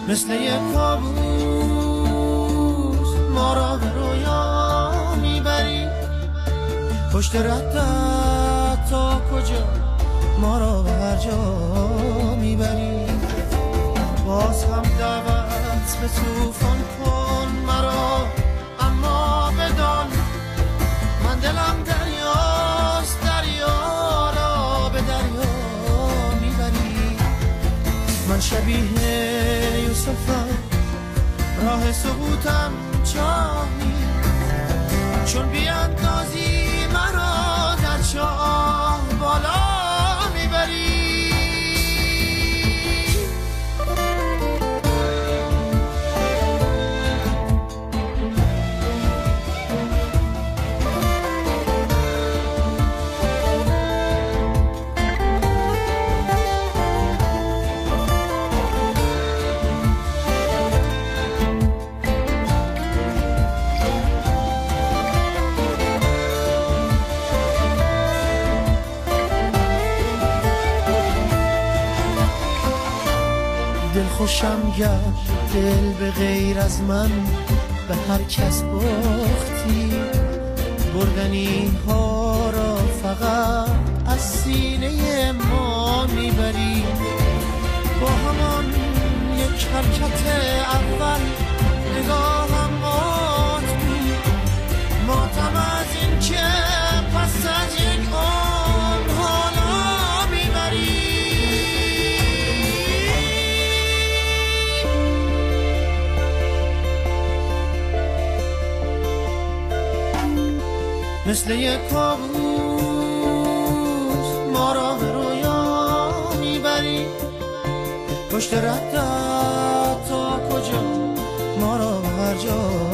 مثل یک کابوس ما را به رویا میبری، پشت ردت تا کجا ما را به هر جا میبری. باز هم دعوت به طوفان کن مرا، اما بدان من دلم دریاست، دریا را به دریا میبری. من شبیه یوسفم، راه سقوطم چاهی، چون بیاندازی مرا در چاه بالا میبری. دل خوشم گرد دل به غیر از من به هر کس باختی، بردنی ها را فقط از سینه ما میبری. با همان یک حرکت اول نگاهم مات بود، ماتم از این که پس از یک عمر حالا میبری. مثل یک کابوس ما را به رویا میبری، پشت ردت تا کجا ما را به هر جا